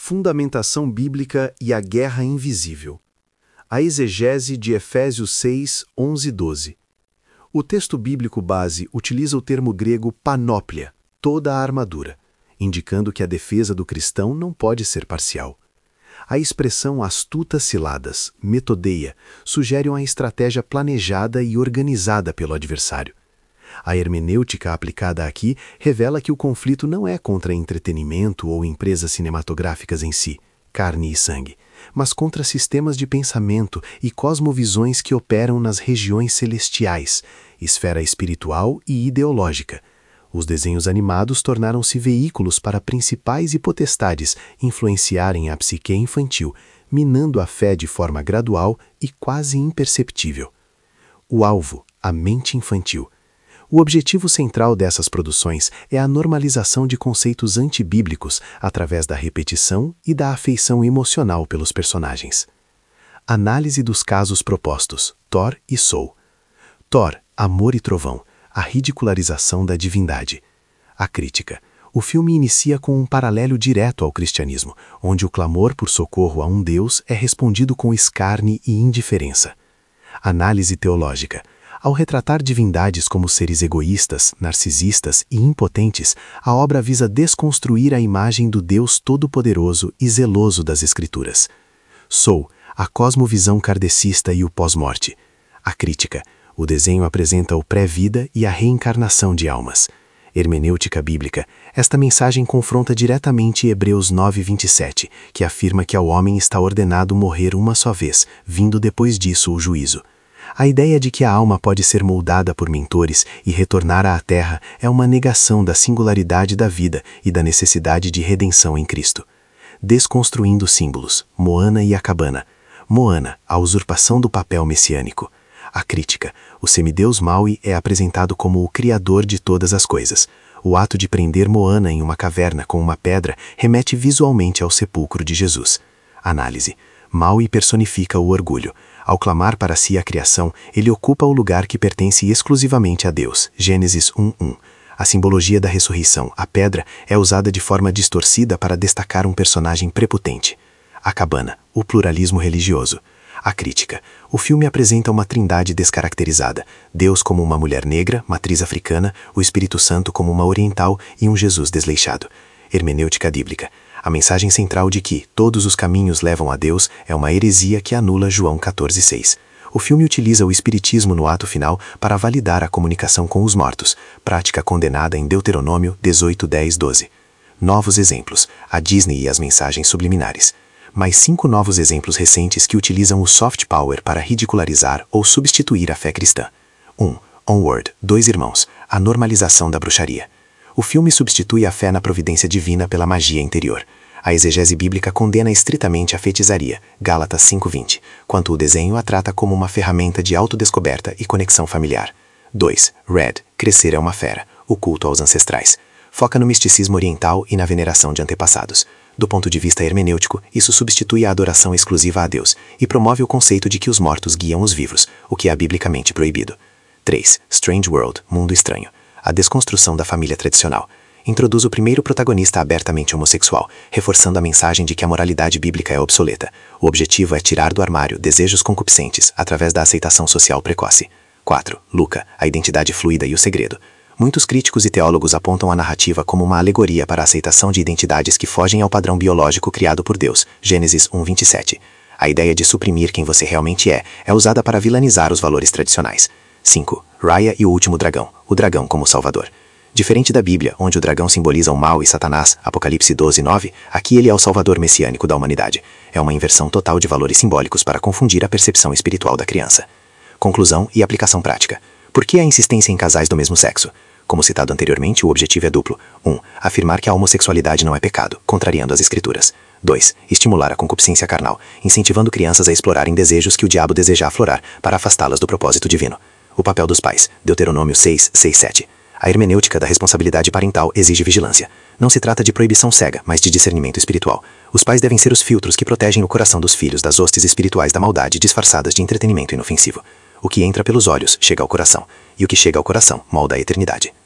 Fundamentação bíblica e a guerra invisível. A exegese de Efésios 6, 11 e 12. O texto bíblico base utiliza o termo grego panóplia, toda a armadura, indicando que a defesa do cristão não pode ser parcial. A expressão astutas ciladas, metodeia, sugere uma estratégia planejada e organizada pelo adversário. A hermenêutica aplicada aqui revela que o conflito não é contra entretenimento ou empresas cinematográficas em si, carne e sangue, mas contra sistemas de pensamento e cosmovisões que operam nas regiões celestiais, esfera espiritual e ideológica. Os desenhos animados tornaram-se veículos para principais e potestades influenciarem a psique infantil, minando a fé de forma gradual e quase imperceptível. O alvo, a mente infantil. O objetivo central dessas produções é a normalização de conceitos antibíblicos através da repetição e da afeição emocional pelos personagens. Análise dos casos propostos, Thor e Soul. Thor, Amor e Trovão, a ridicularização da divindade. A crítica. O filme inicia com um paralelo direto ao cristianismo, onde o clamor por socorro a um Deus é respondido com escárnio e indiferença. Análise teológica. Ao retratar divindades como seres egoístas, narcisistas e impotentes, a obra visa desconstruir a imagem do Deus todo-poderoso e zeloso das Escrituras. Soul, a cosmovisão kardecista e o pós-morte. A crítica. O desenho apresenta o pré-vida e a reencarnação de almas. Hermenêutica bíblica. Esta mensagem confronta diretamente Hebreus 9:27, que afirma que ao homem está ordenado morrer uma só vez, vindo depois disso o juízo. A ideia de que a alma pode ser moldada por mentores e retornar à terra é uma negação da singularidade da vida e da necessidade de redenção em Cristo. Desconstruindo símbolos, Moana e a cabana. Moana, a usurpação do papel messiânico. A crítica. O semideus Maui é apresentado como o criador de todas as coisas. O ato de prender Moana em uma caverna com uma pedra remete visualmente ao sepulcro de Jesus. Análise. Maui personifica o orgulho. Ao clamar para si a criação, ele ocupa o lugar que pertence exclusivamente a Deus. Gênesis 1:1. A simbologia da ressurreição, a pedra, é usada de forma distorcida para destacar um personagem prepotente. A cabana, o pluralismo religioso. A crítica. O filme apresenta uma trindade descaracterizada. Deus como uma mulher negra, matriz africana, o Espírito Santo como uma oriental e um Jesus desleixado. Hermenêutica bíblica. A mensagem central de que todos os caminhos levam a Deus é uma heresia que anula João 14:6. O filme utiliza o espiritismo no ato final para validar a comunicação com os mortos, prática condenada em Deuteronômio 18:10-12. Novos exemplos, a Disney e as mensagens subliminares. Mais 5 novos exemplos recentes que utilizam o soft power para ridicularizar ou substituir a fé cristã. 1. Onward, Dois Irmãos, a normalização da bruxaria. O filme substitui a fé na providência divina pela magia interior. A exegese bíblica condena estritamente a feitiçaria, Gálatas 5:20, quanto o desenho a trata como uma ferramenta de autodescoberta e conexão familiar. 2. Red, Crescer é uma fera, o culto aos ancestrais. Foca no misticismo oriental e na veneração de antepassados. Do ponto de vista hermenêutico, isso substitui a adoração exclusiva a Deus e promove o conceito de que os mortos guiam os vivos, o que é biblicamente proibido. 3. Strange World, Mundo Estranho. A desconstrução da família tradicional. Introduz o primeiro protagonista abertamente homossexual, reforçando a mensagem de que a moralidade bíblica é obsoleta. O objetivo é tirar do armário desejos concupiscentes através da aceitação social precoce. 4. Luca, a identidade fluida e o segredo. Muitos críticos e teólogos apontam a narrativa como uma alegoria para a aceitação de identidades que fogem ao padrão biológico criado por Deus. Gênesis 1:27. A ideia de suprimir quem você realmente é usada para vilanizar os valores tradicionais. 5. Raya e o Último Dragão, o dragão como salvador. Diferente da Bíblia, onde o dragão simboliza o mal e Satanás, Apocalipse 12:9, aqui ele é o salvador messiânico da humanidade. É uma inversão total de valores simbólicos para confundir a percepção espiritual da criança. Conclusão e aplicação prática. Por que a insistência em casais do mesmo sexo? Como citado anteriormente, o objetivo é duplo. 1. Afirmar que a homossexualidade não é pecado, contrariando as Escrituras. 2. Estimular a concupiscência carnal, incentivando crianças a explorarem desejos que o diabo deseja aflorar, para afastá-las do propósito divino. O papel dos pais, Deuteronômio 6:6-7. A hermenêutica da responsabilidade parental exige vigilância. Não se trata de proibição cega, mas de discernimento espiritual. Os pais devem ser os filtros que protegem o coração dos filhos das hostes espirituais da maldade disfarçadas de entretenimento inofensivo. O que entra pelos olhos chega ao coração, e o que chega ao coração molda a eternidade.